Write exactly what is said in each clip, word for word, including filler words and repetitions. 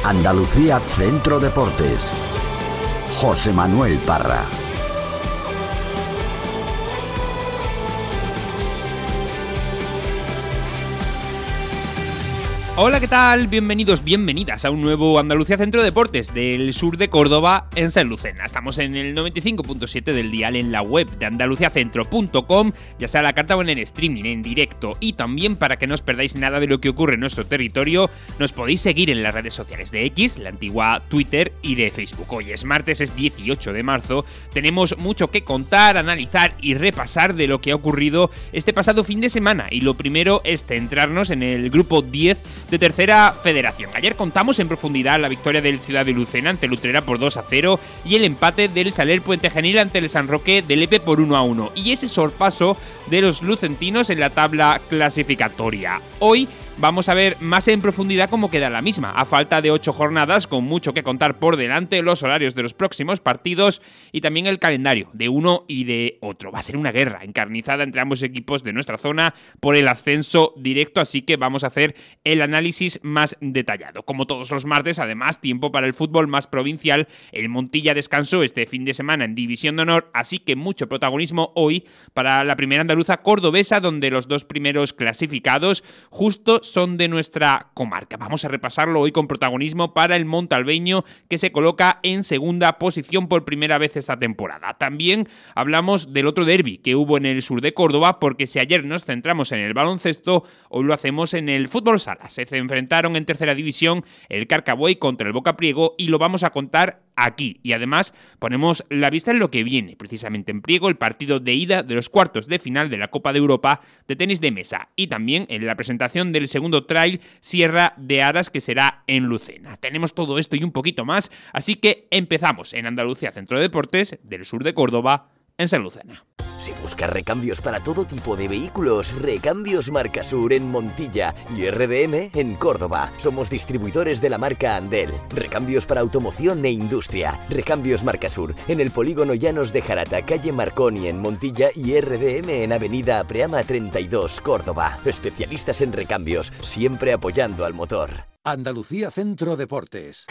Andalucía Centro Deportes. José Manuel Parra. Hola, ¿qué tal? Bienvenidos, bienvenidas a un nuevo Andalucía Centro Deportes del sur de Córdoba en San Lucena. Estamos en el noventa y cinco punto siete del dial, en la web de andalucía centro punto com, ya sea a la carta o en el streaming, en directo. Y también, para que no os perdáis nada de lo que ocurre en nuestro territorio, nos podéis seguir en las redes sociales de X, la antigua Twitter, y de Facebook. Hoy es martes, es dieciocho de marzo. Tenemos mucho que contar, analizar y repasar de lo que ha ocurrido este pasado fin de semana. Y lo primero es centrarnos en el grupo diez de Tercera Federación. Ayer contamos en profundidad la victoria del Ciudad de Lucena ante el Utrera por dos a cero y el empate del Saler Puente Genil ante el San Roque de Lepe por uno a uno, y ese sorpaso de los lucentinos en la tabla clasificatoria. Hoy vamos a ver más en profundidad cómo queda la misma, a falta de ocho jornadas, con mucho que contar por delante, los horarios de los próximos partidos y también el calendario de uno y de otro. Va a ser una guerra encarnizada entre ambos equipos de nuestra zona por el ascenso directo, así que vamos a hacer el análisis más detallado. Como todos los martes, además, tiempo para el fútbol más provincial. El Montilla descansó este fin de semana en División de Honor, así que mucho protagonismo hoy para la primera andaluza cordobesa, donde los dos primeros clasificados justo son de nuestra comarca. Vamos a repasarlo hoy con protagonismo para el montalbeño, que se coloca en segunda posición por primera vez esta temporada. También hablamos del otro derbi que hubo en el sur de Córdoba, porque si ayer nos centramos en el baloncesto, hoy lo hacemos en el fútbol sala. Se enfrentaron en tercera división el Carcabuey contra el Boca Priego y lo vamos a contar aquí. Y además ponemos la vista en lo que viene, precisamente en Priego, el partido de ida de los cuartos de final de la Copa de Europa de tenis de mesa, y también en la presentación del segundo trail Sierra de Aras, que será en Lucena. Tenemos todo esto y un poquito más, así que empezamos en Andalucía Centro de Deportes del sur de Córdoba en San Lucena. Si buscas recambios para todo tipo de vehículos, Recambios Marcasur en Montilla y R D M en Córdoba. Somos distribuidores de la marca Andel. Recambios para automoción e industria. Recambios Marcasur en el polígono Llanos de Jarata, calle Marconi en Montilla, y R D M en avenida Apreama treinta y dos, Córdoba. Especialistas en recambios, siempre apoyando al motor. Andalucía Centro Deportes.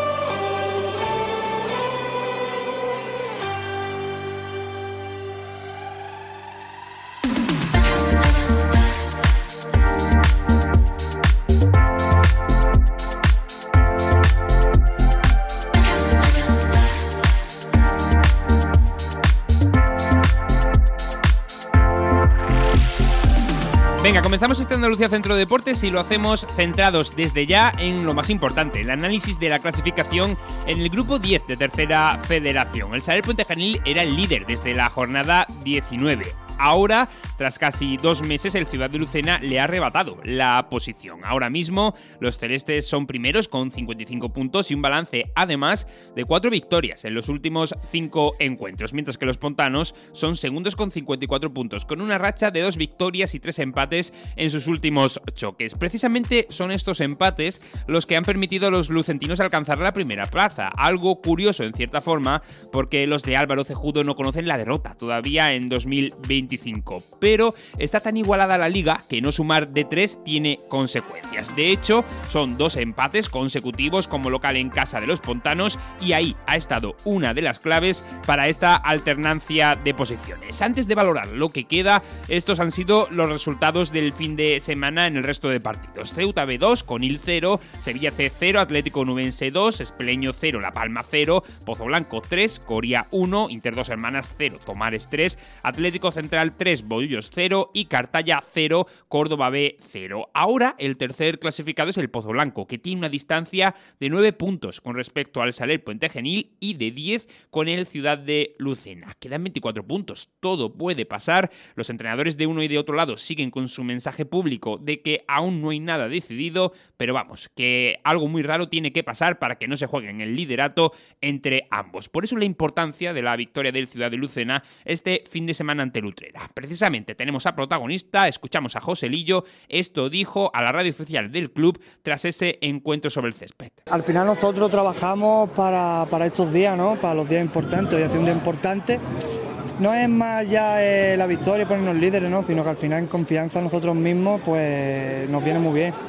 Venga, comenzamos este Andalucía Centro de Deportes y lo hacemos centrados desde ya en lo más importante, el análisis de la clasificación en el grupo diez de Tercera Federación. El Saler Puente Genil era el líder desde la jornada diecinueve. Ahora, tras casi dos meses, el Ciudad de Lucena le ha arrebatado la posición. Ahora mismo, los celestes son primeros con cincuenta y cinco puntos y un balance, además, de cuatro victorias en los últimos cinco encuentros, mientras que los pontanos son segundos con cincuenta y cuatro puntos, con una racha de dos victorias y tres empates en sus últimos choques. Precisamente son estos empates los que han permitido a los lucentinos alcanzar la primera plaza, algo curioso en cierta forma, porque los de Álvaro Cejudo no conocen la derrota todavía en dos mil veinticinco. Pero está tan igualada la liga que no sumar de tres tiene consecuencias. De hecho, son dos empates consecutivos como local en casa de los pontanos, y ahí ha estado una de las claves para esta alternancia de posiciones. Antes de valorar lo que queda, estos han sido los resultados del fin de semana en el resto de partidos. Ceuta B dos, Conil cero, Sevilla C cero, Atlético Nubense dos, Espeleño cero, La Palma cero, Pozo Blanco tres, Coria uno, Inter dos Hermanas cero, Tomares tres, Atlético Central tres, Bollullos cero y Cartaya cero, Córdoba B cero. Ahora el tercer clasificado es el Pozo Blanco, que tiene una distancia de nueve puntos con respecto al Saler Puente Genil y de diez con el Ciudad de Lucena. Quedan veinticuatro puntos, todo puede pasar. Los entrenadores de uno y de otro lado siguen con su mensaje público de que aún no hay nada decidido, pero vamos, que algo muy raro tiene que pasar para que no se juegue en el liderato entre ambos. Por eso la importancia de la victoria del Ciudad de Lucena este fin de semana ante el Utrera. Precisamente tenemos a protagonista, escuchamos a José Lillo. Esto dijo a la radio oficial del club tras ese encuentro sobre el césped. Al final nosotros trabajamos para, para estos días, ¿no? Para los días importantes. Hoy hace un día importante. No es más ya eh, la victoria y ponernos líderes, ¿no? Sino que al final en confianza nosotros mismos pues nos viene muy bien.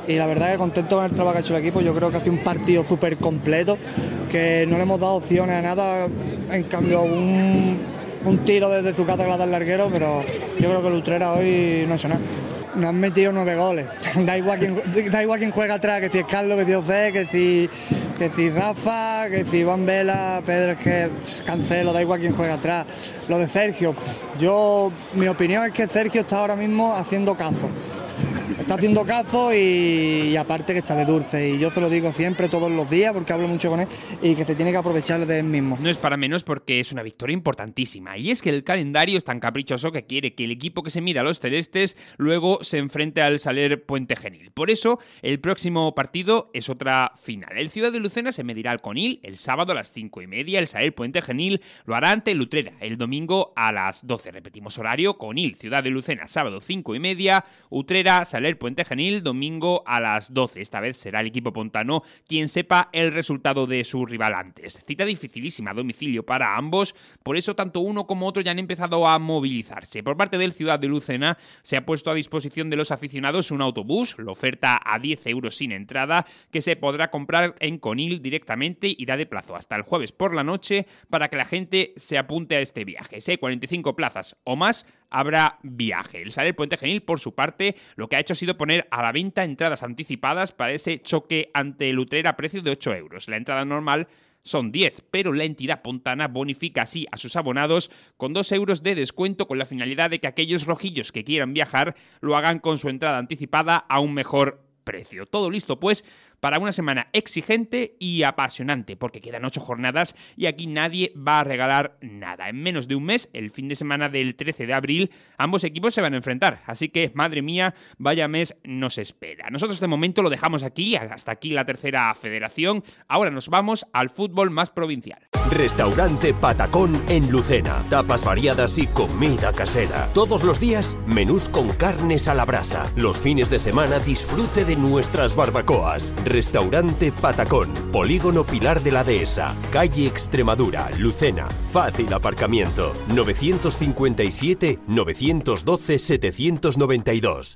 y la verdad que contento con el trabajo que ha hecho el equipo. Yo creo que hace un partido súper completo, que no le hemos dado opciones a nada, en cambio un, un tiro desde su casa que la da el larguero, pero yo creo que el Utrera hoy no ha hecho nada. Nos han metido nueve goles, da igual quién, da igual quién juega atrás, que si es Carlos, que si José, que si, que si Rafa, que si Iván Vela, Pedro, es que Cancelo, da igual quién juega atrás. Lo de Sergio, yo, mi opinión es que Sergio está ahora mismo haciendo cazo. Está haciendo cazo y, y aparte que está de dulce, y yo se lo digo siempre, todos los días, porque hablo mucho con él, y que se tiene que aprovechar de él mismo. No es para menos, porque es una victoria importantísima, y es que el calendario es tan caprichoso que quiere que el equipo que se mida a los celestes luego se enfrente al Saler Puente Genil. Por eso, el próximo partido es otra final. El Ciudad de Lucena se medirá al Conil el sábado a las cinco y media, el Saler Puente Genil lo hará ante el Utrera el domingo a las doce. Repetimos horario: Conil, Ciudad de Lucena, sábado cinco y media, Utrera, Saler Puente Genil, domingo a las doce. Esta vez será el equipo pontano quien sepa el resultado de su rival antes. Cita dificilísima a domicilio para ambos, por eso tanto uno como otro ya han empezado a movilizarse. Por parte del Ciudad de Lucena se ha puesto a disposición de los aficionados un autobús, lo oferta a diez euros sin entrada, que se podrá comprar en Conil directamente y da de plazo hasta el jueves por la noche para que la gente se apunte a este viaje. Si hay cuarenta y cinco plazas o más, habrá viaje. El Saler Puente Genil, por su parte, lo que ha hecho ha sido poner a la venta entradas anticipadas para ese choque ante el Utrera a precio de ocho euros. La entrada normal son diez, pero la entidad pontana bonifica así a sus abonados con dos euros de descuento, con la finalidad de que aquellos rojillos que quieran viajar lo hagan con su entrada anticipada a un mejor precio. Todo listo, pues, para una semana exigente y apasionante, porque quedan ocho jornadas y aquí nadie va a regalar nada. En menos de un mes, el fin de semana del trece de abril, ambos equipos se van a enfrentar, así que, madre mía, vaya mes nos espera. Nosotros de momento lo dejamos aquí, hasta aquí la tercera federación. Ahora nos vamos al fútbol más provincial. Restaurante Patacón en Lucena. Tapas variadas y comida casera. Todos los días, menús con carnes a la brasa. Los fines de semana, disfrute de nuestras barbacoas. Restaurante Patacón, Polígono Pilar de la Dehesa, calle Extremadura, Lucena. Fácil aparcamiento. nueve cinco siete, nueve uno dos, siete nueve dos.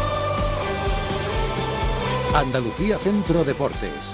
Andalucía Centro Deportes.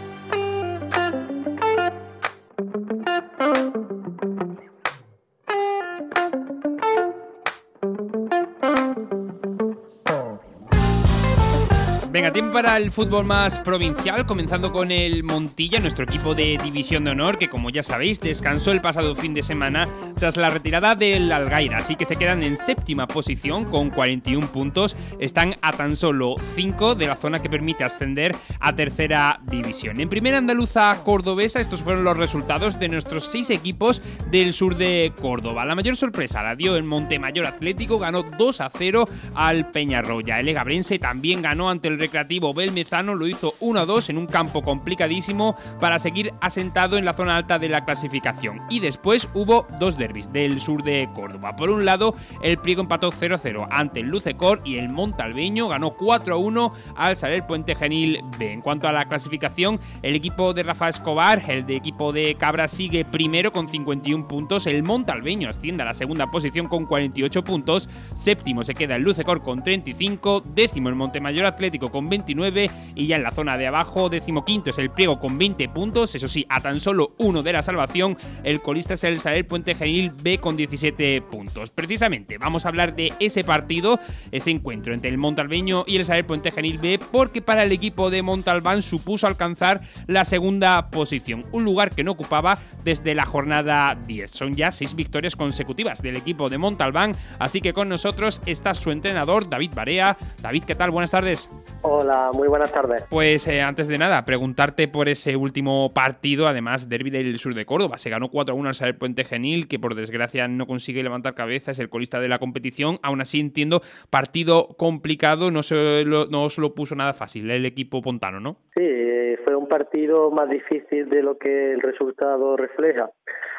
Venga, tiempo para el fútbol más provincial, comenzando con el Montilla, nuestro equipo de División de Honor, que como ya sabéis, descansó el pasado fin de semana tras la retirada del Algaida, así que se quedan en séptima posición con cuarenta y un puntos, están a tan solo cinco de la zona que permite ascender a tercera división. En primera andaluza cordobesa, estos fueron los resultados de nuestros seis equipos del sur de Córdoba. La mayor sorpresa la dio el Montemayor Atlético, ganó dos a cero al Peñarroya. El Egabrense también ganó ante el Recreativo Belmezano, lo hizo uno a dos en un campo complicadísimo para seguir asentado en la zona alta de la clasificación. Y después hubo dos derbis del sur de Córdoba. Por un lado, el Priego empató cero a cero ante el Lucecor y el Montalbeño ganó cuatro a uno al Saler Puente Genil B. En cuanto a la clasificación, el equipo de Rafa Escobar, el de equipo de Cabra, sigue primero con cincuenta y un puntos. El Montalbeño asciende a la segunda posición con cuarenta y ocho puntos. Séptimo se queda el Lucecor con treinta y cinco. Décimo el Montemayor Atlético con veintinueve, y ya en la zona de abajo, decimoquinto es el Priego con veinte puntos, eso sí, a tan solo uno de la salvación. El colista es el Saler Puente Genil B con diecisiete puntos. Precisamente vamos a hablar de ese partido, ese encuentro entre el Montalbeño y el Saler Puente Genil B, porque para el equipo de Montalbán supuso alcanzar la segunda posición, un lugar que no ocupaba desde la jornada diez. Son ya seis victorias consecutivas del equipo de Montalbán, así que con nosotros está su entrenador, David Barea. David, ¿qué tal? Buenas tardes. Hola, muy buenas tardes. Pues eh, antes de nada, preguntarte por ese último partido, además derbi del sur de Córdoba. Se ganó cuatro a uno al Saler Puente Genil, que por desgracia no consigue levantar cabeza, es el colista de la competición. Aún así, entiendo, partido complicado, no se lo, no os lo puso nada fácil el equipo pontano, ¿no? Sí, fue un partido más difícil de lo que el resultado refleja,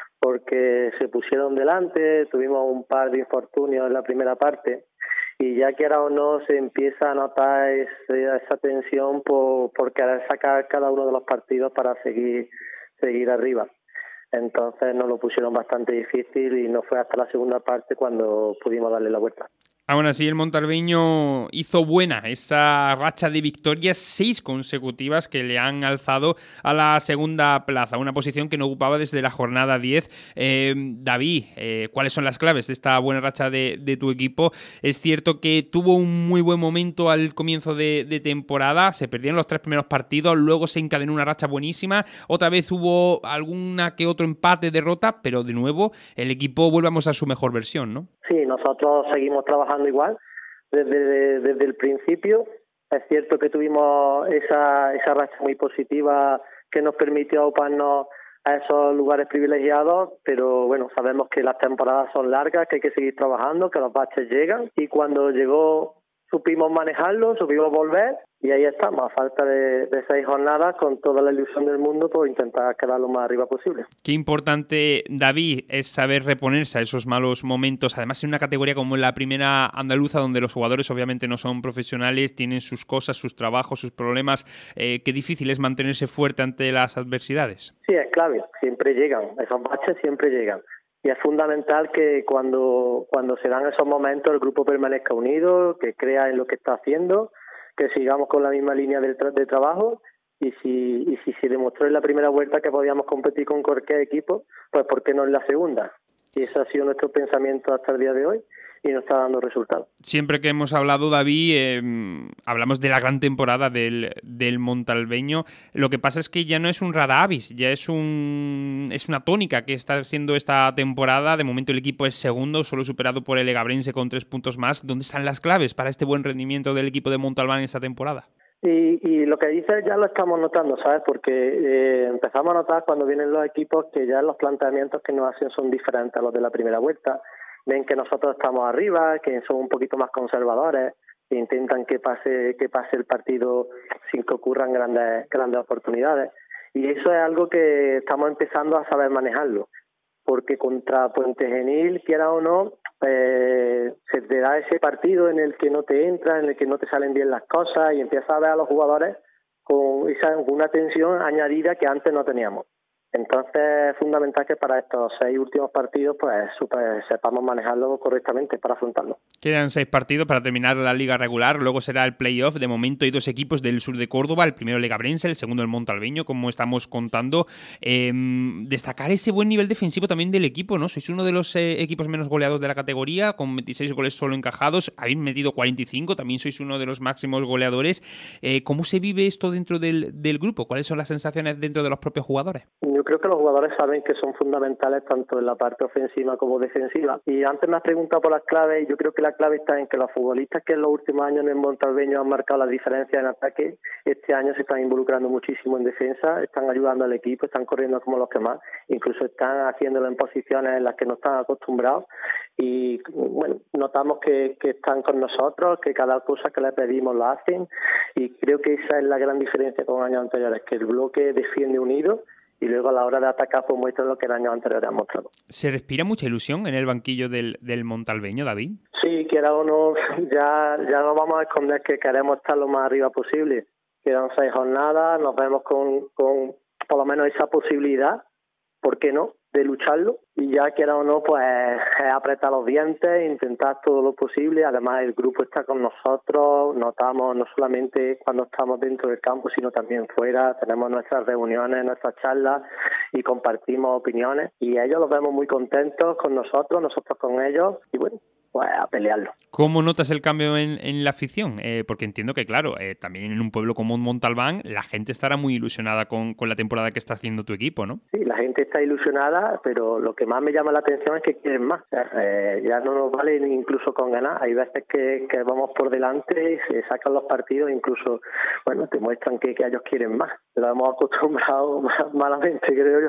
porque se pusieron delante, tuvimos un par de infortunios en la primera parte, y ya que ahora o no se empieza a notar ese, esa tensión por, por querer sacar cada uno de los partidos para seguir seguir arriba. Entonces nos lo pusieron bastante difícil y no fue hasta la segunda parte cuando pudimos darle la vuelta. Aún así, el montalbeño hizo buena esa racha de victorias, seis consecutivas que le han alzado a la segunda plaza, una posición que no ocupaba desde la jornada diez. Eh, David, eh, ¿cuáles son las claves de esta buena racha de, de tu equipo? Es cierto que tuvo un muy buen momento al comienzo de, de temporada, se perdieron los tres primeros partidos, luego se encadenó una racha buenísima, otra vez hubo alguna que otro empate, derrota, pero de nuevo el equipo vuelve a mostrar su mejor versión, ¿no? Sí, nosotros seguimos trabajando igual desde, desde el principio. Es cierto que tuvimos esa, esa racha muy positiva que nos permitió auparnos a esos lugares privilegiados, pero bueno, sabemos que las temporadas son largas, que hay que seguir trabajando, que los baches llegan, y cuando llegó supimos manejarlo, supimos volver, y ahí estamos, a falta de, de seis jornadas, con toda la ilusión del mundo, por intentar quedar lo más arriba posible. Qué importante, David, es saber reponerse a esos malos momentos, además en una categoría como la primera andaluza, donde los jugadores obviamente no son profesionales, tienen sus cosas, sus trabajos, sus problemas. Eh, qué difícil es mantenerse fuerte ante las adversidades. Sí, es clave, siempre llegan, esos baches siempre llegan. Y es fundamental que cuando, cuando se dan esos momentos el grupo permanezca unido, que crea en lo que está haciendo, que sigamos con la misma línea de, tra- de trabajo, y si, y si se demostró en la primera vuelta que podíamos competir con cualquier equipo, pues ¿por qué no en la segunda? Y ese ha sido nuestro pensamiento hasta el día de hoy, y nos está dando resultados. Siempre que hemos hablado, David, eh, hablamos de la gran temporada del, del montalbeño. Lo que pasa es que ya no es un rara avis, ya es un es una tónica que está siendo esta temporada. De momento el equipo es segundo, solo superado por el Legabrense con tres puntos más. ¿Dónde están las claves para este buen rendimiento del equipo de Montalbán esta temporada? Y, y lo que dices ya lo estamos notando, ¿sabes? Porque eh, empezamos a notar cuando vienen los equipos que ya los planteamientos que nos hacen son diferentes a los de la primera vuelta. Ven que nosotros estamos arriba, que son un poquito más conservadores, e intentan que pase que pase el partido sin que ocurran grandes grandes oportunidades. Y eso es algo que estamos empezando a saber manejarlo, porque contra Puente Genil, quiera o no, eh, se te da ese partido en el que no te entra, en el que no te salen bien las cosas, y empiezas a ver a los jugadores con esa, una tensión añadida que antes no teníamos. Entonces es fundamental que para estos seis últimos partidos pues super, sepamos manejarlo correctamente para afrontarlo. Quedan seis partidos para terminar la liga regular, luego será el playoff. De momento hay dos equipos del sur de Córdoba, el primero el Legabrense, el segundo el Montalbeño, como estamos contando. Eh, destacar ese buen nivel defensivo también del equipo, ¿no? Sois uno de los eh, equipos menos goleados de la categoría, con veintiséis goles solo encajados, habéis metido cuarenta y cinco, también sois uno de los máximos goleadores. Eh, ¿Cómo se vive esto dentro del, del grupo? ¿Cuáles son las sensaciones dentro de los propios jugadores? Yo creo que los jugadores saben que son fundamentales tanto en la parte ofensiva como defensiva. Y antes me has preguntado por las claves, y yo creo que la clave está en que los futbolistas que en los últimos años en el Montalbeño han marcado las diferencias en ataque, este año se están involucrando muchísimo en defensa, están ayudando al equipo, están corriendo como los que más, incluso están haciéndolo en posiciones en las que no están acostumbrados. Y bueno, notamos que, que están con nosotros, que cada cosa que les pedimos lo hacen, y creo que esa es la gran diferencia con años anteriores, que el bloque defiende unido, y luego a la hora de atacar pues muestran lo que el año anterior han mostrado. ¿Se respira mucha ilusión en el banquillo del, del Montalbeño, David? Sí, quiera o no, ya, ya no vamos a esconder que queremos estar lo más arriba posible. Quedan seis jornadas, nos vemos con, con por lo menos esa posibilidad, ¿por qué no?, de lucharlo, y ya quiera o no, pues apretar los dientes, intentar todo lo posible. Además el grupo está con nosotros, notamos no solamente cuando estamos dentro del campo, sino también fuera, tenemos nuestras reuniones, nuestras charlas y compartimos opiniones, y ellos los vemos muy contentos con nosotros, nosotros con ellos, y bueno, pues a pelearlo. ¿Cómo notas el cambio en, en la afición? Eh, porque entiendo que, claro, eh, también en un pueblo como Montalbán, la gente estará muy ilusionada con, con la temporada que está haciendo tu equipo, ¿no? Sí, la gente está ilusionada, pero lo que más me llama la atención es que quieren más. O sea, eh, ya no nos vale incluso con ganar. Hay veces que, que vamos por delante y se sacan los partidos, incluso, bueno, te muestran que, que ellos quieren más. Lo hemos acostumbrado malamente, creo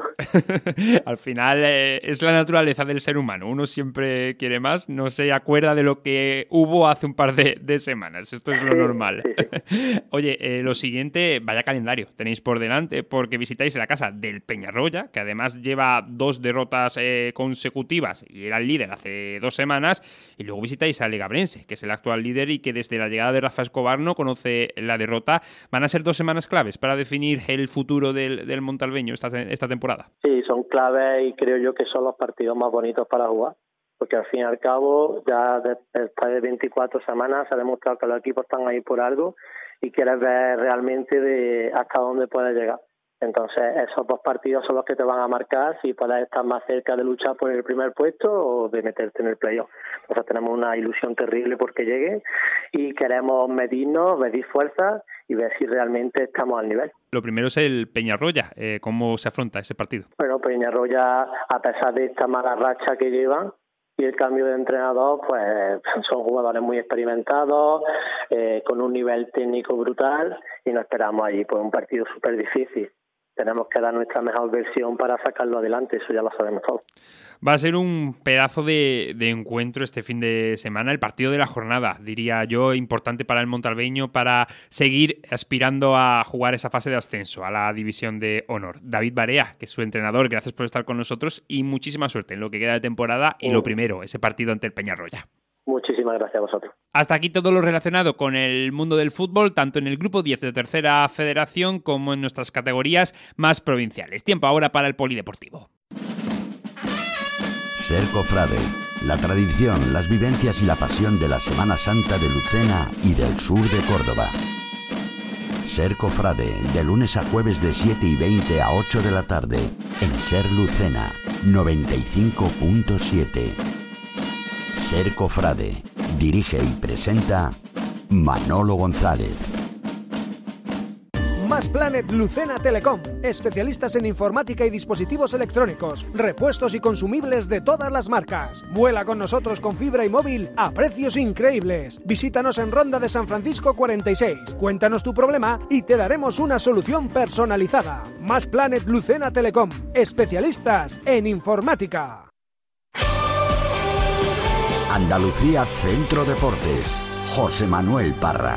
yo. Al final eh, es la naturaleza del ser humano. Uno siempre quiere más, no se acuerda de lo que hubo hace un par de, de semanas. Esto es lo normal. Sí, sí. Oye, eh, lo siguiente, vaya calendario tenéis por delante, porque visitáis la casa del Peñarroya, que además lleva dos derrotas eh, consecutivas y era el líder hace dos semanas, y luego visitáis al Legabrense, que es el actual líder y que desde la llegada de Rafa Escobar no conoce la derrota. Van a ser dos semanas claves para definir el futuro del, del Montalbeño esta, esta temporada. Sí, son claves y creo yo que son los partidos más bonitos para jugar. porque al fin y al cabo ya después de veinticuatro semanas se ha demostrado que los equipos están ahí por algo y quieres ver realmente de hasta dónde puedes llegar. Entonces esos dos partidos son los que te van a marcar si puedes estar más cerca de luchar por el primer puesto o de meterte en el playoff. Entonces tenemos una ilusión terrible porque llegue y queremos medirnos, medir fuerzas y ver si realmente estamos al nivel. Lo primero es el Peñarroya. Eh, ¿Cómo se afronta ese partido? Bueno, Peñarroya, a pesar de esta mala racha que llevan y el cambio de entrenador, pues son jugadores muy experimentados, eh, con un nivel técnico brutal y nos esperamos allí por un partido súper difícil. Tenemos que dar nuestra mejor versión para sacarlo adelante, eso ya lo sabemos todos. Va a ser un pedazo de, de encuentro este fin de semana, el partido de la jornada, diría yo, importante para el montalbeño para seguir aspirando a jugar esa fase de ascenso a la División de Honor. David Barea, que es su entrenador, gracias por estar con nosotros y muchísima suerte en lo que queda de temporada y lo primero, ese partido ante el Peñarroya. Muchísimas gracias a vosotros. Hasta aquí todo lo relacionado con el mundo del fútbol, tanto en el Grupo diez de Tercera Federación como en nuestras categorías más provinciales. Tiempo ahora para el polideportivo. Ser Cofrade, la tradición, las vivencias y la pasión de la Semana Santa de Lucena y del sur de Córdoba. Ser Cofrade, de lunes a jueves de siete y veinte a ocho de la tarde, en Ser Lucena, noventa y cinco punto siete. Ser Cofrade, dirige y presenta Manolo González. Más Planet Lucena Telecom, especialistas en informática y dispositivos electrónicos, repuestos y consumibles de todas las marcas. Vuela con nosotros con fibra y móvil a precios increíbles. Visítanos en Ronda de San Francisco cuarenta y seis. Cuéntanos tu problema y te daremos una solución personalizada. Más Planet Lucena Telecom, especialistas en informática. Andalucía Centro Deportes, José Manuel Parra.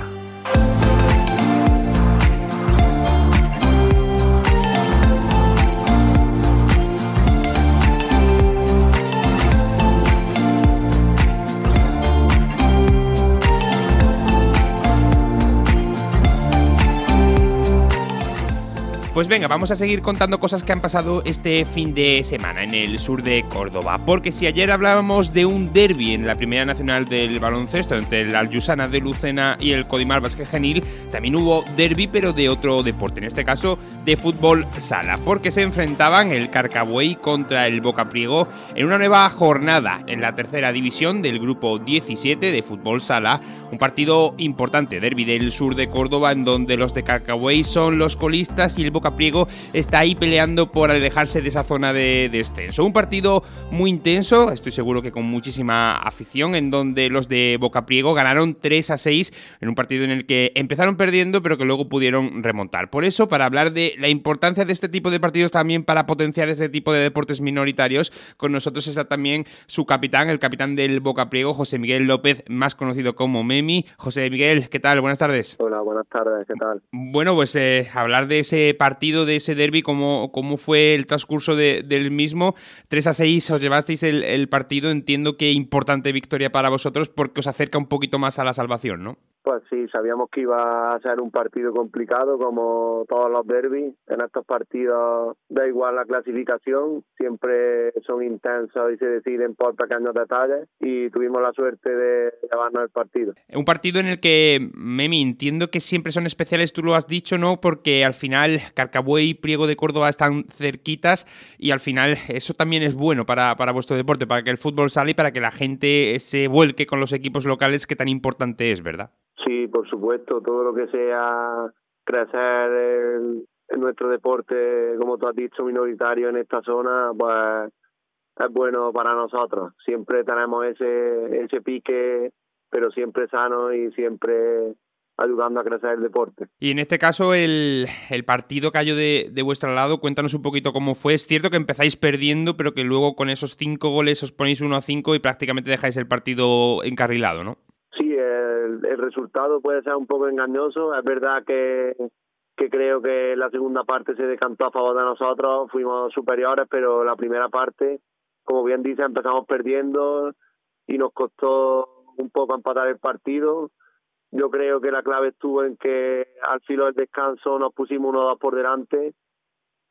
Pues venga, vamos a seguir contando cosas que han pasado este fin de semana en el sur de Córdoba. Porque si ayer hablábamos de un derbi en la Primera Nacional del baloncesto entre el Alyusana de Lucena y el Codimar Básquet Genil, también hubo derbi pero de otro deporte, en este caso de fútbol sala, porque se enfrentaban el Carcabuey contra el Bocapriego en una nueva jornada en la tercera división del grupo diecisiete de fútbol sala, un partido importante, derbi del sur de Córdoba, en donde los de Carcabuey son los colistas y el Bocapriego está ahí peleando por alejarse de esa zona de descenso. Un partido muy intenso, estoy seguro que con muchísima afición, en donde los de Bocapriego ganaron tres a seis en un partido en el que empezaron perdiendo pero que luego pudieron remontar. Por eso, para hablar de la importancia de este tipo de partidos también para potenciar este tipo de deportes minoritarios, con nosotros está también su capitán, el capitán del Bocapriego, José Miguel López, más conocido como Memi. José Miguel, ¿qué tal? Buenas tardes. Hola, buenas tardes, ¿qué tal? Bueno, pues eh, hablar de ese partido partido de ese derbi, cómo, cómo fue el transcurso de, del mismo. tres a seis os llevasteis el, el partido, entiendo que importante victoria para vosotros porque os acerca un poquito más a la salvación, ¿no? Pues sí, sabíamos que iba a ser un partido complicado como todos los derbis. En estos partidos da igual la clasificación, siempre son intensos y se deciden por pequeños detalles y tuvimos la suerte de llevarnos el partido. Un partido en el que, Memi, entiendo que siempre son especiales, tú lo has dicho, ¿no? Porque al final Carcabuey y Priego de Córdoba están cerquitas y al final eso también es bueno para, para vuestro deporte, para que el fútbol salga y para que la gente se vuelque con los equipos locales, que tan importante es, ¿verdad? Sí, por supuesto, todo lo que sea crecer en, en nuestro deporte, como tú has dicho, minoritario en esta zona, pues es bueno para nosotros. Siempre tenemos ese ese pique, pero siempre sano y siempre ayudando a crecer el deporte. Y en este caso el, el partido cayó de, de vuestro lado, cuéntanos un poquito cómo fue. Es cierto que empezáis perdiendo, pero que luego con esos cinco goles os ponéis uno a cinco y prácticamente dejáis el partido encarrilado, ¿no? Sí, el, el resultado puede ser un poco engañoso. Es verdad que, que creo que la segunda parte se decantó a favor de nosotros, fuimos superiores, pero la primera parte, como bien dice, empezamos perdiendo y nos costó un poco empatar el partido. Yo creo que la clave estuvo en que al filo del descanso nos pusimos uno dos por delante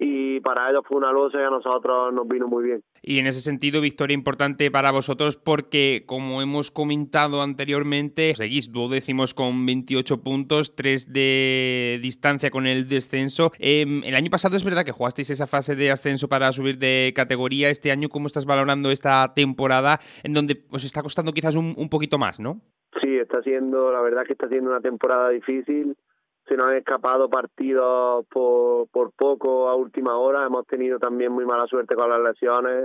y para ellos fue una losa y a nosotros nos vino muy bien. Y en ese sentido, victoria importante para vosotros porque, como hemos comentado anteriormente, seguís duodécimos con veintiocho puntos, tres de distancia con el descenso. Eh, el año pasado es verdad que jugasteis esa fase de ascenso para subir de categoría. Este año, ¿cómo estás valorando esta temporada en donde os está costando quizás un, un poquito más, no? Sí, está siendo, la verdad que está siendo una temporada difícil. Se nos han escapado partidos por, por poco a última hora. Hemos tenido también muy mala suerte con las lesiones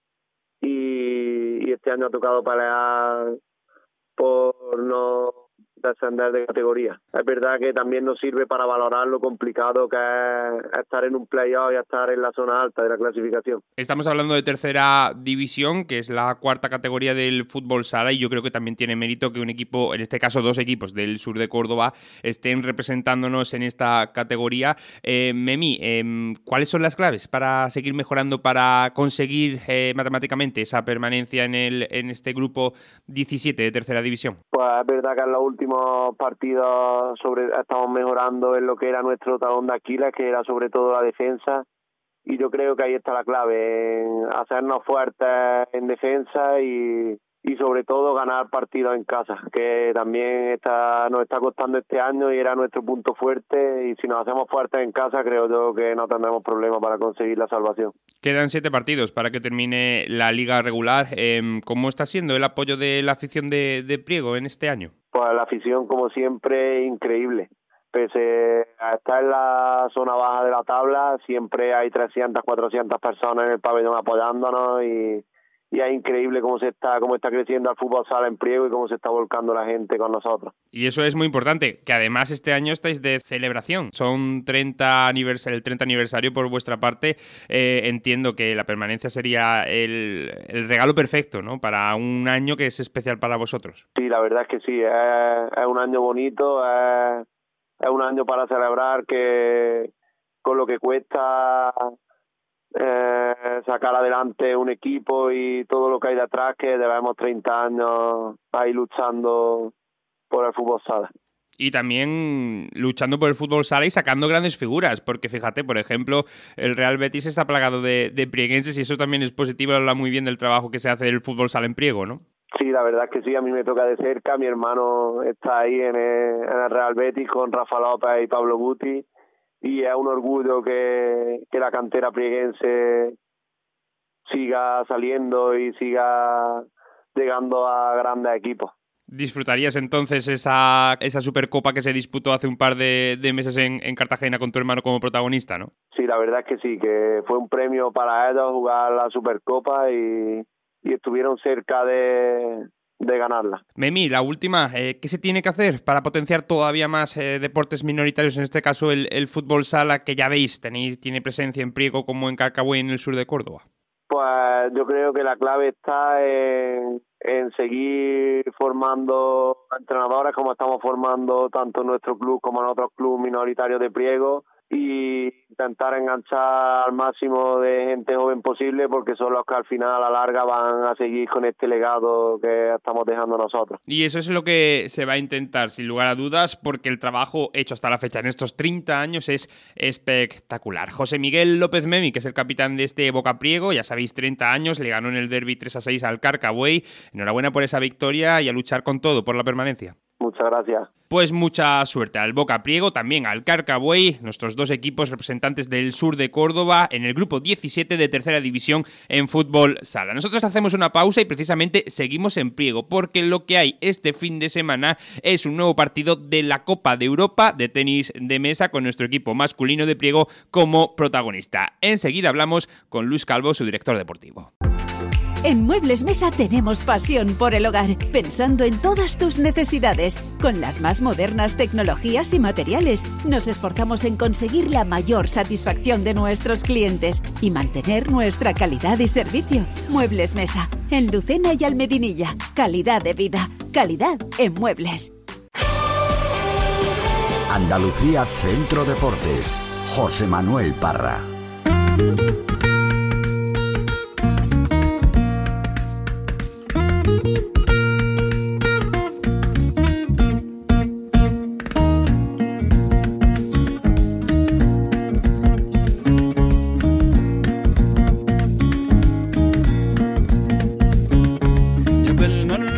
y, y este año ha tocado pelear por no descender de categoría. Es verdad que también nos sirve para valorar lo complicado que es estar en un playoff y estar en la zona alta de la clasificación. Estamos hablando de tercera división, que es la cuarta categoría del fútbol sala, y yo creo que también tiene mérito que un equipo, en este caso dos equipos del sur de Córdoba, estén representándonos en esta categoría. Eh, Memi, eh, ¿cuáles son las claves para seguir mejorando, para conseguir eh, matemáticamente esa permanencia en, el, en este grupo diecisiete de tercera división? Pues es verdad que en los últimos partidos sobre, estamos mejorando en lo que era nuestro talón de Aquiles, que era sobre todo la defensa, y yo creo que ahí está la clave, en hacernos fuertes en defensa y, y sobre todo ganar partidos en casa, que también está, nos está costando este año y era nuestro punto fuerte, y si nos hacemos fuertes en casa creo yo que no tendremos problema para conseguir la salvación. Quedan siete partidos para que termine la liga regular. Eh, ¿Cómo está siendo el apoyo de la afición de, de Priego en este año? Pues la afición, como siempre, increíble. Pese a estar en la zona baja de la tabla, siempre hay trescientas, cuatrocientas personas en el pabellón apoyándonos y, y es increíble cómo se está cómo está creciendo el fútbol sala en Priego y cómo se está volcando la gente con nosotros. Y eso es muy importante, que además este año estáis de celebración. Son treinta aniversario, el treinta aniversario por vuestra parte. Eh, entiendo que la permanencia sería el, el regalo perfecto, ¿no? Para un año que es especial para vosotros. Sí, la verdad es que sí, es, es un año bonito, es, es un año para celebrar, que con lo que cuesta eh, sacar adelante un equipo y todo lo que hay detrás, que llevamos treinta años ahí luchando por el fútbol sala. Y también luchando por el fútbol sala y sacando grandes figuras, porque fíjate, por ejemplo, el Real Betis está plagado de, de prieguenses y eso también es positivo, habla muy bien del trabajo que se hace del fútbol sala en Priego, ¿no? Sí, la verdad es que sí, a mí me toca de cerca, mi hermano está ahí en el, en el Real Betis con Rafa López y Pablo Guti, y es un orgullo que, que la cantera prieguense siga saliendo y siga llegando a grandes equipos. ¿Disfrutarías entonces esa, esa Supercopa que se disputó hace un par de, de meses en, en Cartagena con tu hermano como protagonista, no? Sí, la verdad es que sí, que fue un premio para ellos jugar la Supercopa y, y estuvieron cerca de, de ganarla. Memi, la última, eh, ¿qué se tiene que hacer para potenciar todavía más eh, deportes minoritarios, en este caso el, el fútbol sala, que ya veis, tenéis, tiene presencia en Priego como en Carcabuey en el sur de Córdoba? Pues yo creo que la clave está en, en seguir formando entrenadores como estamos formando tanto en nuestro club como en otros clubes minoritarios de Priego, y intentar enganchar al máximo de gente joven posible, porque son los que al final a la larga van a seguir con este legado que estamos dejando nosotros. Y eso es lo que se va a intentar, sin lugar a dudas, porque el trabajo hecho hasta la fecha en estos treinta años es espectacular. José Miguel López Memi, que es el capitán de este Boca Priego, ya sabéis, treinta años, le ganó en el derbi tres a seis al Carcabuey. Enhorabuena por esa victoria y a luchar con todo por la permanencia. Muchas gracias. Pues mucha suerte al Boca Priego, también al Carcabuey, nuestros dos equipos representantes del sur de Córdoba en el grupo diecisiete de tercera división en fútbol sala. Nosotros hacemos una pausa y precisamente seguimos en Priego, porque lo que hay este fin de semana es un nuevo partido de la Copa de Europa de tenis de mesa con nuestro equipo masculino de Priego como protagonista. Enseguida hablamos con Luis Calvo, su director deportivo. En Muebles Mesa tenemos pasión por el hogar, pensando en todas tus necesidades. Con las más modernas tecnologías y materiales, nos esforzamos en conseguir la mayor satisfacción de nuestros clientes y mantener nuestra calidad y servicio. Muebles Mesa, en Lucena y Almedinilla. Calidad de vida, calidad en muebles. Andalucía Centro Deportes. José Manuel Parra.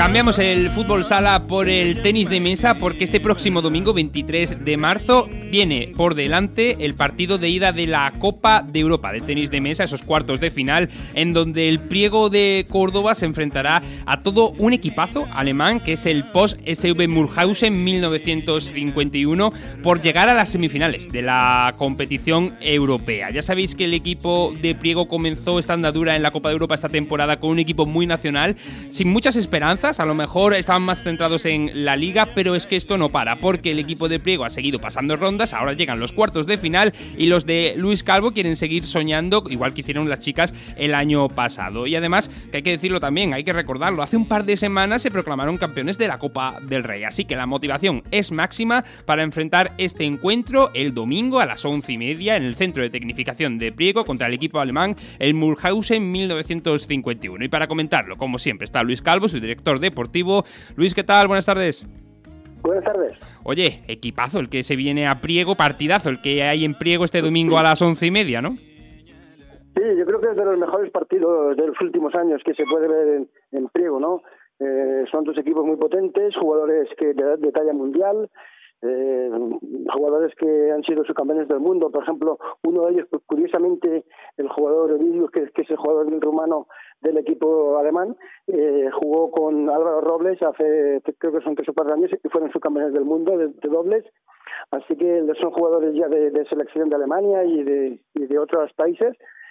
Cambiamos el fútbol sala por el tenis de mesa porque este próximo domingo, veintitrés de marzo, viene por delante el partido de ida de la Copa de Europa de tenis de mesa, esos cuartos de final, en donde el Priego de Córdoba se enfrentará a todo un equipazo alemán que es el P O S S V Mulhausen mil novecientos cincuenta y uno por llegar a las semifinales de la competición europea. Ya sabéis que el equipo de Priego comenzó esta andadura en la Copa de Europa esta temporada con un equipo muy nacional, sin muchas esperanzas, a lo mejor estaban más centrados en la liga, pero es que esto no para, porque el equipo de Priego ha seguido pasando rondas, ahora llegan los cuartos de final y los de Luis Calvo quieren seguir soñando, igual que hicieron las chicas el año pasado. Y además, que hay que decirlo también, hay que recordarlo, hace un par de semanas se proclamaron campeones de la Copa del Rey, así que la motivación es máxima para enfrentar este encuentro el domingo a las once y media en el Centro de Tecnificación de Priego contra el equipo alemán, el Mulhausen mil novecientos cincuenta y uno. Y para comentarlo, como siempre, está Luis Calvo, su director deportivo. Luis, ¿qué tal? Buenas tardes. Buenas tardes. Oye, equipazo el que se viene a Priego, partidazo el que hay en Priego este domingo a las once y media, ¿no? Sí, yo creo que es de los mejores partidos de los últimos años que se puede ver en, en Priego, ¿no? Eh, son dos equipos muy potentes, jugadores que de, de talla mundial, eh, jugadores que han sido subcampeones del mundo. Por ejemplo, uno de ellos, pues, curiosamente, el jugador Ovidius, que, que es el jugador rumano del equipo alemán, eh, jugó con Álvaro Robles hace, creo que son tres o cuatro años, y fueron subcampeones del mundo de, de dobles. Así que son jugadores ya de, de selección de Alemania y de, y de otros países.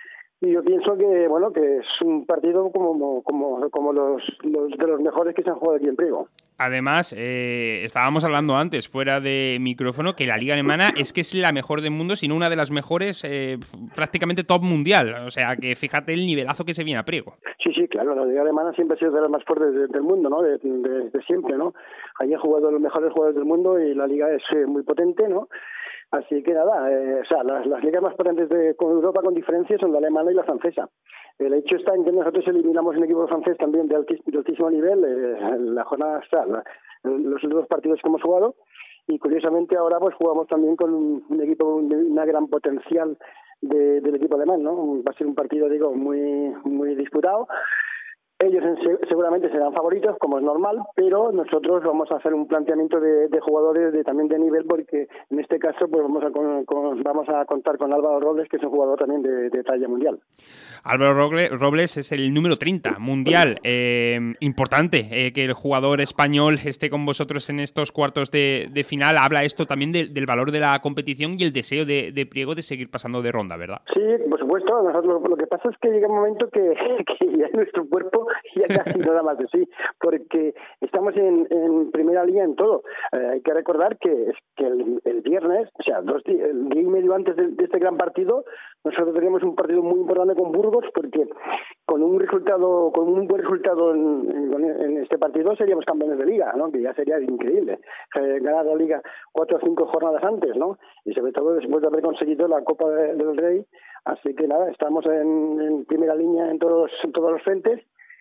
Y yo pienso que, bueno, que es un partido como como como los, los de los mejores que se han jugado aquí en Priego. Además, eh, estábamos hablando antes, fuera de micrófono, que la liga alemana es que es la mejor del mundo, sino una de las mejores, eh, prácticamente top mundial. O sea, que fíjate el nivelazo que se viene a Priego. Sí, sí, claro, la liga alemana siempre ha sido de las más fuertes de, del mundo, ¿no? De, de, de siempre, ¿no? Allí han jugado los mejores jugadores del mundo y la liga es eh, muy potente, ¿no? Así que nada, eh, o sea, las, las ligas más potentes de con Europa con diferencia son la alemana y la francesa. El hecho está en que nosotros eliminamos un equipo francés también de, altis, de altísimo nivel, eh, en la jornada, o sea, la, los últimos partidos que hemos jugado, y curiosamente ahora pues jugamos también con un, un equipo de una gran potencial de, del equipo alemán, ¿no? Va a ser un partido, digo, muy muy disputado. Ellos seguramente serán favoritos, como es normal, pero nosotros vamos a hacer un planteamiento de, de jugadores de, también de nivel, porque en este caso pues vamos a con, con, vamos a contar con Álvaro Robles, que es un jugador también de, de talla mundial. Álvaro Robles es el número treinta mundial. Eh, importante eh, que el jugador español esté con vosotros en estos cuartos de, de final. Habla esto también de, del valor de la competición y el deseo de, de Priego de seguir pasando de ronda, ¿verdad? Sí, por supuesto. Nosotros, lo que pasa es que llega un momento que, que ya nuestro cuerpo ya casi no da más de sí, porque estamos en, en primera línea en todo. Eh, hay que recordar que, que el, el viernes, o sea, dos días, el día y medio antes de, de este gran partido, nosotros teníamos un partido muy importante con Burgos, porque con un resultado, con un buen resultado en, en, en este partido seríamos campeones de liga, ¿no? Que ya sería increíble eh, ganar la liga cuatro o cinco jornadas antes, ¿no? Y sobre todo después de haber conseguido la Copa de, del Rey. Así que nada, estamos en, en primera línea en todos, en todos los frentes.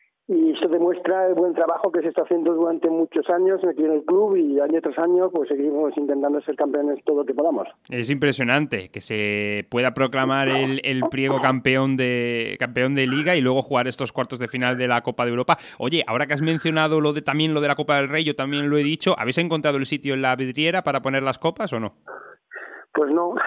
Y eso demuestra el buen trabajo que se está haciendo durante muchos años aquí en el club, y año tras año pues seguimos intentando ser campeones todo lo que podamos. Es impresionante que se pueda proclamar el, el Priego campeón de campeón de liga y luego jugar estos cuartos de final de la Copa de Europa. Oye, ahora que has mencionado lo de también lo de la Copa del Rey, yo también lo he dicho, ¿habéis encontrado el sitio en la vidriera para poner las copas o no? Pues no,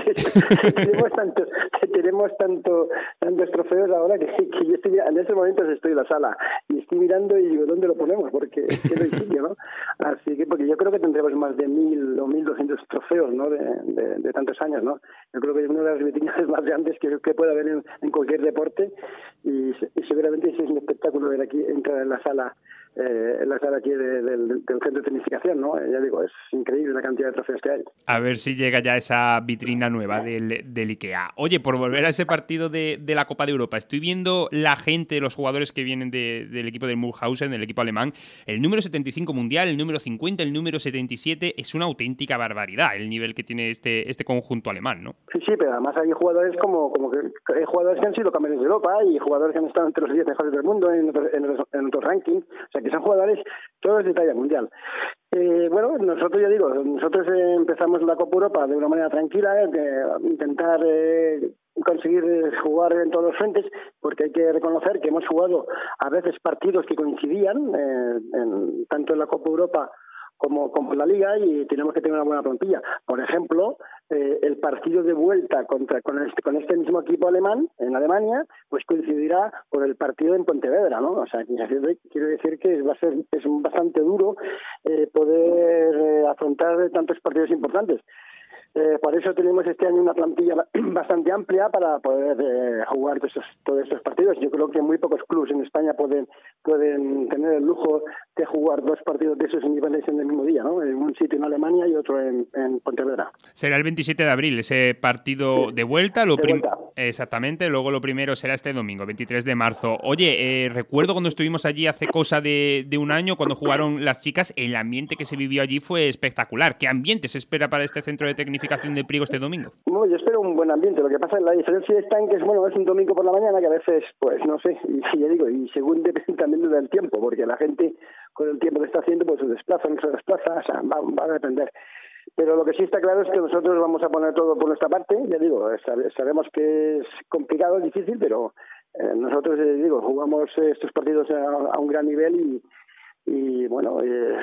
tenemos tantos, tenemos tanto, tantos trofeos ahora que, que yo estoy, en estos momentos estoy en la sala y estoy mirando y digo, ¿dónde lo ponemos? Porque es que no hay sitio, ¿no? Así que, porque yo creo que tendremos más de mil o mil doscientos trofeos, ¿no? De, de, de tantos años, ¿no? Yo creo que es una de las vitrinas más grandes que, que puede haber en, en cualquier deporte, y, y seguramente ese es un espectáculo ver aquí, entrar en la sala, eh, en la sala aquí de, de, del, del centro de tecnificación, ¿no? Ya digo, es increíble la cantidad de trofeos que hay. A ver si llega ya esa vitrina nueva del, del IKEA. Oye, por volver a ese partido de, de la Copa de Europa, estoy viendo la gente, los jugadores que vienen de, del equipo del Mulhausen, del equipo alemán, el número setenta y cinco mundial, el número cincuenta, el número setenta y siete, es una auténtica barbaridad el nivel que tiene este este conjunto alemán, ¿no? Sí, sí, pero además hay jugadores como, como que hay jugadores que han sido campeones de Europa y jugadores que han estado entre los diez mejores del mundo en otros, en otros, en otros rankings. O sea, sea, que son jugadores todos de talla mundial. Eh, bueno, nosotros, ya digo, nosotros eh, empezamos la Copa Europa de una manera tranquila, eh, intentar eh, conseguir jugar en todos los frentes, porque hay que reconocer que hemos jugado a veces partidos que coincidían, eh, en, tanto en la Copa Europa como, como en la Liga, y tenemos que tener una buena plantilla. Por ejemplo, eh, el partido de vuelta contra con este, con este mismo equipo alemán, en Alemania, pues coincidirá con el partido en Pontevedra, ¿no? O sea, quiero decir que va a ser, es bastante duro eh, poder eh, afrontar tantos partidos importantes. Eh, por eso tenemos este año una plantilla bastante amplia para poder eh, jugar todos estos, todos estos partidos. Yo creo que muy pocos clubes en España pueden pueden tener el lujo de jugar dos partidos de esos niveles en el mismo día, ¿no? En un sitio en Alemania y otro en, en Pontevedra. Será el veintisiete de abril ese partido sí, de vuelta. Lo de prim- vuelta. Exactamente, luego lo primero será este domingo, veintitrés de marzo. Oye, eh, recuerdo cuando estuvimos allí hace cosa de, de un año, cuando jugaron las chicas, el ambiente que se vivió allí fue espectacular. ¿Qué ambiente se espera para este centro de tecnificación de Priego este domingo? Bueno, yo espero un buen ambiente. Lo que pasa es la diferencia está en que es, bueno, es un domingo por la mañana, que a veces, pues no sé, y, y ya digo, y según depende también del tiempo, porque la gente con el tiempo que está haciendo, pues se desplaza, no se desplaza, o sea, va, va a depender. Pero lo que sí está claro es que nosotros vamos a poner todo por nuestra parte. Ya digo, sabemos que es complicado, es difícil, pero eh, nosotros, eh, digo, jugamos estos partidos a, a un gran nivel y y bueno, eh,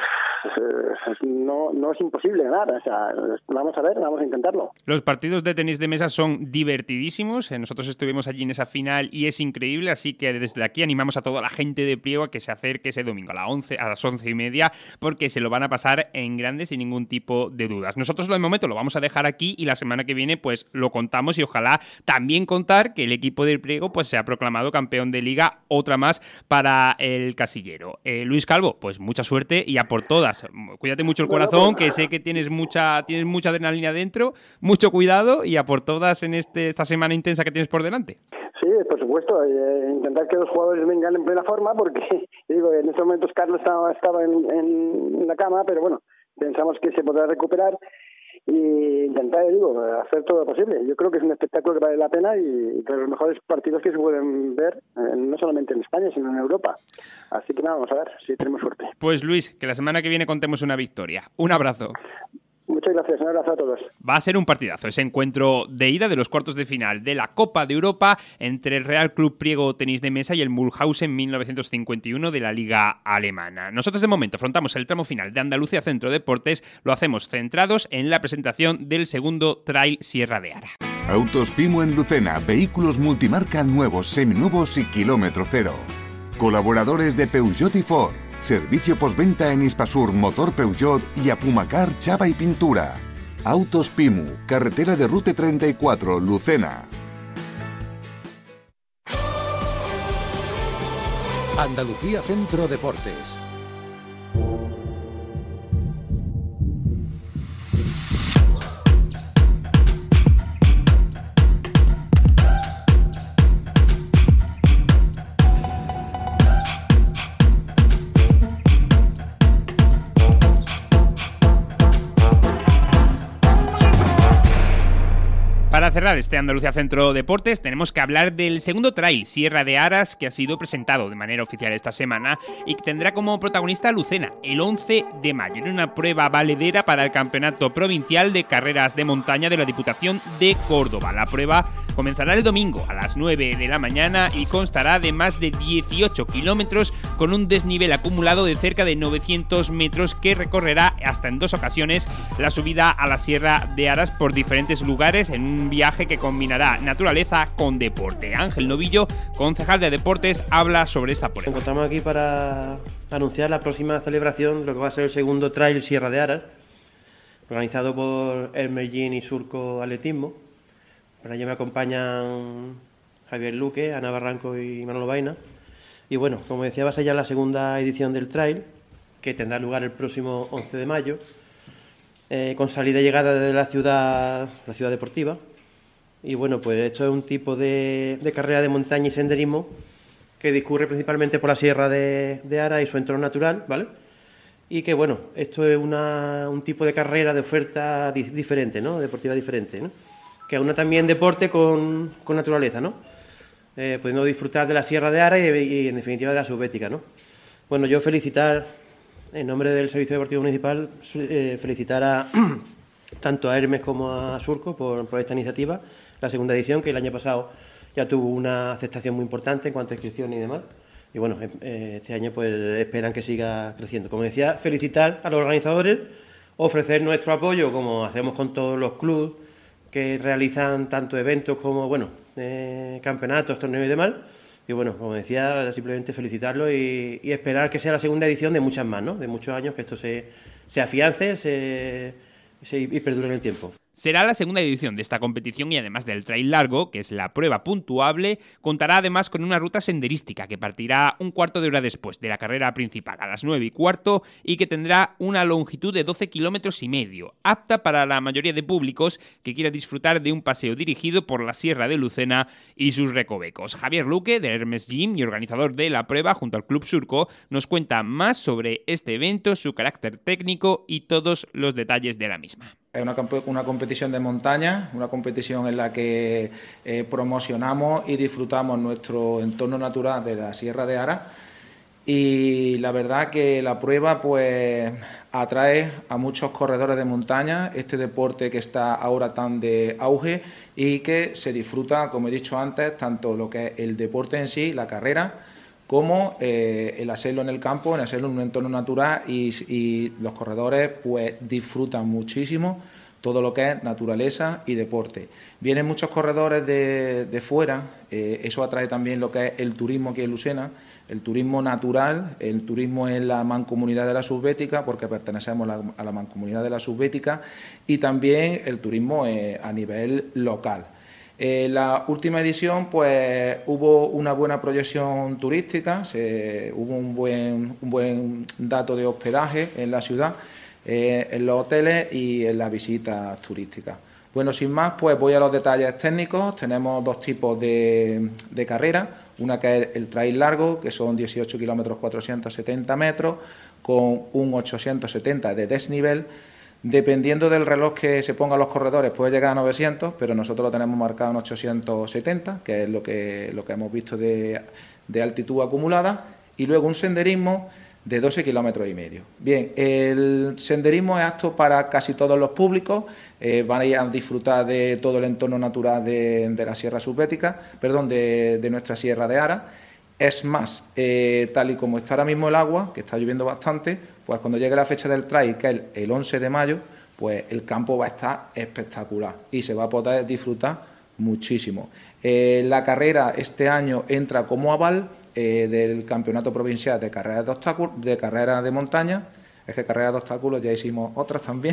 no, no es imposible ganar, o sea, vamos a ver, vamos a intentarlo. Los partidos de tenis de mesa son divertidísimos, nosotros estuvimos allí en esa final y es increíble, así que desde aquí animamos a toda la gente de Priego a que se acerque ese domingo a las once, a las once y media, porque se lo van a pasar en grande sin ningún tipo de dudas. Nosotros de momento lo vamos a dejar aquí y la semana que viene pues lo contamos, y ojalá también contar que el equipo del Priego pues se ha proclamado campeón de liga, otra más para el casillero. Eh, Luis Calvo, pues mucha suerte y a por todas. Cuídate mucho el corazón, bueno, pues, que sé que tienes mucha tienes mucha adrenalina dentro, mucho cuidado y a por todas en este esta semana intensa que tienes por delante. Sí, por supuesto, eh, intentar que los jugadores vengan en plena forma, porque digo, en estos momentos Carlos estaba, estaba en, en la cama, pero bueno, pensamos que se podrá recuperar y intentar, digo, hacer todo lo posible. Yo creo que es un espectáculo que vale la pena y de los mejores partidos que se pueden ver, eh, no solamente en España, sino en Europa. Así que nada, vamos a ver si tenemos suerte. Pues Luis, que la semana que viene contemos una victoria. Un abrazo. Muchas gracias, un abrazo a todos. Va a ser un partidazo ese encuentro de ida de los cuartos de final de la Copa de Europa entre el Real Club Priego Tenis de Mesa y el Mulhausen mil novecientos cincuenta y uno de la Liga Alemana. Nosotros de momento afrontamos el tramo final de Andalucía Centro Deportes, lo hacemos centrados en la presentación del segundo Trail Sierra de Ara. Autos Pimo en Lucena, vehículos multimarca nuevos, seminuevos y kilómetro cero. Colaboradores de Peugeot y Ford. Servicio postventa en Hispasur, Motor Peugeot y Apumacar Chapa y Pintura. Autos Pimu, carretera de Rute treinta y cuatro, Lucena. Andalucía Centro Deportes. Para cerrar este Andalucía Centro Deportes tenemos que hablar del segundo trail Sierra de Aras, que ha sido presentado de manera oficial esta semana y que tendrá como protagonista a Lucena el once de mayo en una prueba valedera para el Campeonato Provincial de Carreras de Montaña de la Diputación de Córdoba. La prueba comenzará el domingo a las nueve de la mañana y constará de más de dieciocho kilómetros con un desnivel acumulado de cerca de novecientos metros que recorrerá hasta en dos ocasiones la subida a la Sierra de Aras por diferentes lugares en un viaje que combinará naturaleza con deporte. Ángel Novillo, concejal de deportes, habla sobre esta prueba. Nos encontramos aquí para anunciar la próxima celebración de lo que va a ser el segundo Trail Sierra de Aras, organizado por Hermergin y Surco Atletismo. Para ello me acompañan Javier Luque, Ana Barranco y Manolo Vaina. Y bueno, como decía, va a ser ya la segunda edición del Trail, que tendrá lugar el próximo once de mayo, eh, con salida y llegada desde la ciudad, la ciudad deportiva. Y bueno, pues esto es un tipo de, de carrera de montaña y senderismo que discurre principalmente por la Sierra de, de Aras y su entorno natural, ¿vale? Y que bueno, esto es una, un tipo de carrera de oferta di, diferente, ¿no? Deportiva diferente, ¿no? Que aúna también deporte con, con naturaleza, ¿no? Eh, pudiendo disfrutar de la Sierra de Aras y, y en definitiva de la subbética, ¿no? Bueno, yo felicitar, en nombre del Servicio Deportivo Municipal, eh, felicitar a tanto a Hermes como a Surco por, por esta iniciativa, la segunda edición, que el año pasado ya tuvo una aceptación muy importante en cuanto a inscripción y demás. Y bueno, eh, este año pues esperan que siga creciendo. Como decía, felicitar a los organizadores, ofrecer nuestro apoyo, como hacemos con todos los clubes que realizan tanto eventos como, bueno, eh, campeonatos, torneos y demás. Y bueno, como decía, simplemente felicitarlo y, y esperar que sea la segunda edición de muchas más, ¿no? De muchos años, que esto se, se afiance se, se, y perdure en el tiempo. Será la segunda edición de esta competición y además del trail largo, que es la prueba puntuable, contará además con una ruta senderística que partirá un cuarto de hora después de la carrera principal a las nueve y cuarto y que tendrá una longitud de doce kilómetros y medio, apta para la mayoría de públicos que quiera disfrutar de un paseo dirigido por la Sierra de Lucena y sus recovecos. Javier Luque, de Hermes Gym y organizador de la prueba junto al Club Surco, nos cuenta más sobre este evento, su carácter técnico y todos los detalles de la misma. Es una, una competición de montaña, una competición en la que eh, promocionamos y disfrutamos nuestro entorno natural de la Sierra de Ara, y la verdad que la prueba pues atrae a muchos corredores de montaña, este deporte que está ahora tan de auge y que se disfruta, como he dicho antes, tanto lo que es el deporte en sí, la carrera, como eh, el hacerlo en el campo, el hacerlo en un entorno natural, y, y los corredores pues disfrutan muchísimo todo lo que es naturaleza y deporte. Vienen muchos corredores de, de fuera, eh, eso atrae también lo que es el turismo aquí en Lucena, el turismo natural, el turismo en la mancomunidad de la Subbética, porque pertenecemos a la, a la mancomunidad de la Subbética, y también el turismo eh, a nivel local. En la última edición pues hubo una buena proyección turística, se, hubo un buen, un buen dato de hospedaje en la ciudad, eh, en los hoteles y en las visitas turísticas. Bueno, sin más, pues voy a los detalles técnicos. Tenemos dos tipos de, de carrera, una que es el trail largo, que son dieciocho kilómetros cuatrocientos setenta metros, con un ochocientos setenta de desnivel. Dependiendo del reloj que se pongan los corredores puede llegar a novecientos, pero nosotros lo tenemos marcado en ochocientos setenta, que es lo que, lo que hemos visto de, de altitud acumulada, y luego un senderismo de doce kilómetros y medio. Bien, el senderismo es apto para casi todos los públicos, eh, van a ir a disfrutar de todo el entorno natural de, de la Sierra Subbética, perdón, de, de nuestra Sierra de Ara. Es más, eh, tal y como está ahora mismo el agua, que está lloviendo bastante, pues cuando llegue la fecha del trail, que es el, el once de mayo, pues el campo va a estar espectacular y se va a poder disfrutar muchísimo. Eh, la carrera este año entra como aval eh, del Campeonato Provincial de Carreras de Obstáculos, de Carreras de Montaña. Es que carreras de obstáculos ya hicimos otras también,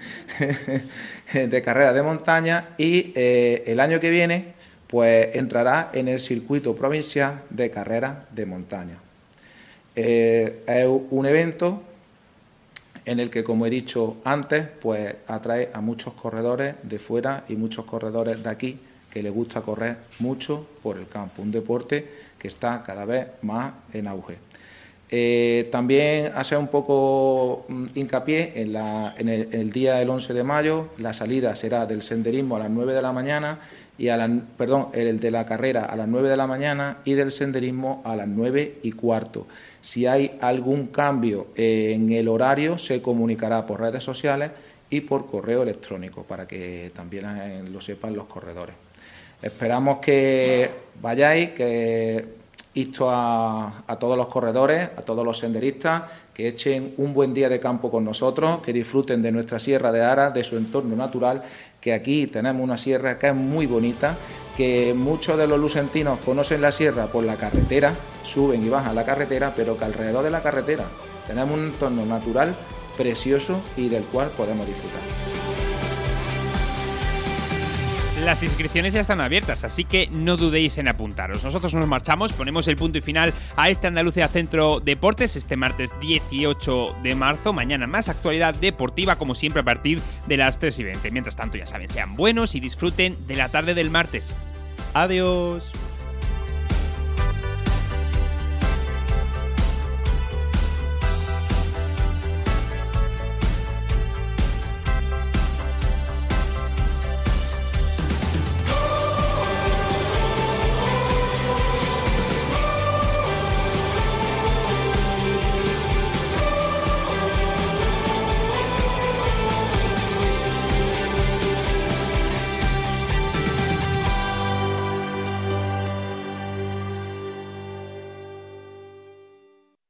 de carreras de montaña, y eh, el año que viene pues entrará en el circuito provincial de carreras de montaña. Eh, es un evento en el que, como he dicho antes, pues atrae a muchos corredores de fuera y muchos corredores de aquí que les gusta correr mucho por el campo, un deporte que está cada vez más en auge. Eh, también hacer un poco mm, hincapié en, la, en, el, en el día del once de mayo, la salida será del senderismo a las nueve de la mañana, y a la, perdón, el de la carrera a las nueve de la mañana y del senderismo a las nueve y cuarto. Si hay algún cambio en el horario, se comunicará por redes sociales y por correo electrónico para que también lo sepan los corredores. Esperamos que vayáis, que insto a, a todos los corredores, a todos los senderistas, que echen un buen día de campo con nosotros, que disfruten de nuestra Sierra de Ara, de su entorno natural, que aquí tenemos una sierra que es muy bonita, que muchos de los lucentinos conocen la sierra por la carretera, suben y bajan la carretera, pero que alrededor de la carretera tenemos un entorno natural precioso y del cual podemos disfrutar. Las inscripciones ya están abiertas, así que no dudéis en apuntaros. Nosotros nos marchamos, ponemos el punto y final a este Andalucía Centro Deportes este martes dieciocho de marzo. Mañana más actualidad deportiva, como siempre, a partir de las tres y veinte. Mientras tanto, ya saben, sean buenos y disfruten de la tarde del martes. Adiós.